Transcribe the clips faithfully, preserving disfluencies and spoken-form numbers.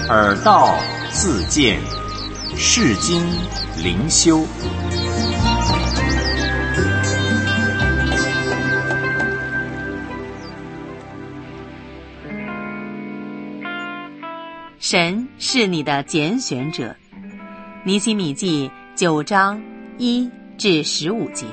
耳道自见，世经灵修。 神是你的拣选者。尼希米记九章一至十五节。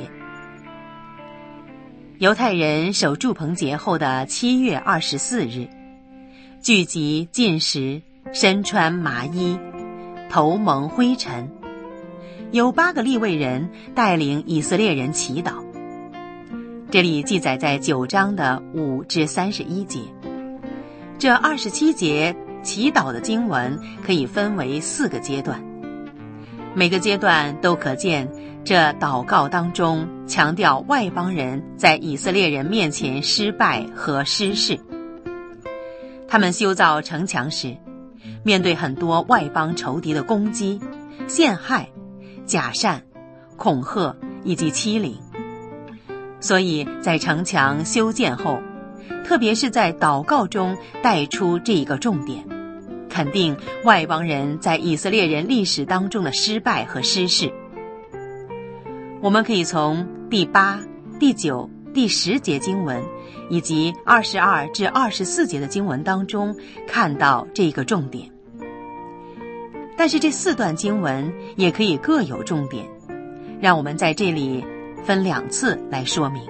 犹太人守住棚节后的七月二十四日，聚集进食，身穿麻衣，头蒙灰尘。有八个利未人带领以色列人祈祷。这里记载在九章的五至三十一节。这二十七节祈祷的经文可以分为四个阶段，每个阶段都可见这祷告当中强调外邦人在以色列人面前失败和失势。他们修造城墙时，面对很多外邦仇敌的攻击、陷害、假善、恐吓以及欺凌，所以在城墙修建后，特别是在祷告中带出这一个重点，肯定外邦人在以色列人历史当中的失败和失势。我们可以从第八、第九、第十节经文以及二十二至二十四节的经文当中看到这个重点。但是这四段经文也可以各有重点，让我们在这里分两次来说明。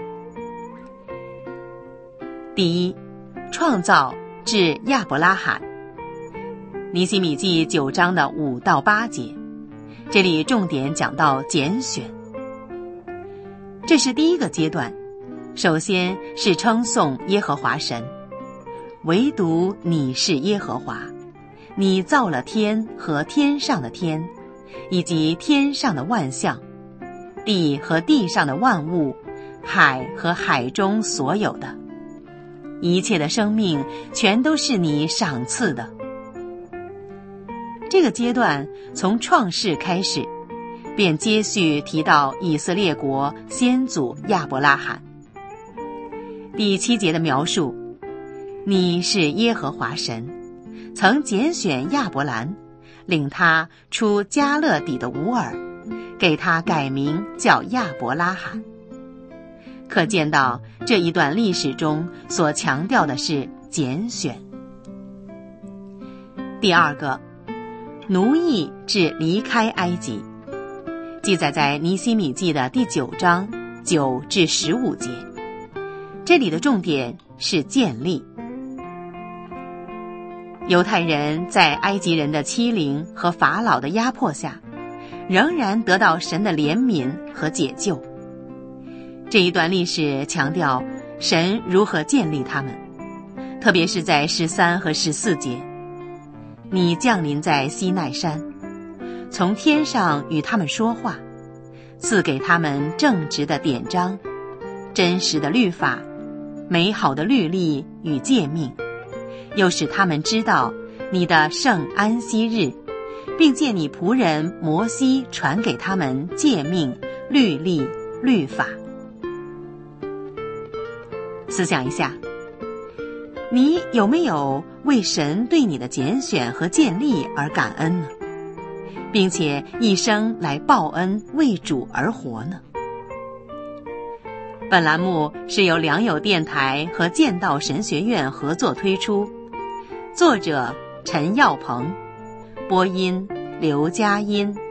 第一，创造至亚伯拉罕，尼希米记九章的五到八节，这里重点讲到拣选。这是第一个阶段，首先是称颂耶和华神，唯独你是耶和华，你造了天和天上的天，以及天上的万象，地和地上的万物，海和海中所有的，一切的生命全都是你赏赐的。这个阶段从创世开始，便接续提到以色列国先祖亚伯拉罕。第七节的描述，你是耶和华神，曾拣选亚伯兰，领他出迦勒底的乌尔，给他改名叫亚伯拉罕。可见到这一段历史中所强调的是拣选。第二个，奴役至离开埃及，记载在尼希米记的第九章九至十五节。这里的重点是建立。犹太人在埃及人的欺凌和法老的压迫下，仍然得到神的怜悯和解救。这一段历史强调神如何建立他们，特别是在十三和十四节，你降临在西奈山，从天上与他们说话，赐给他们正直的典章，真实的律法，美好的律例与诫命，又使他们知道你的圣安息日，并借你仆人摩西传给他们诫命、律例、律法。思想一下，你有没有为神对你的拣选和建立而感恩呢？并且一生来报恩，为主而活呢？本栏目是由良友电台和剑道神学院合作推出，作者陈耀鹏，播音刘佳音。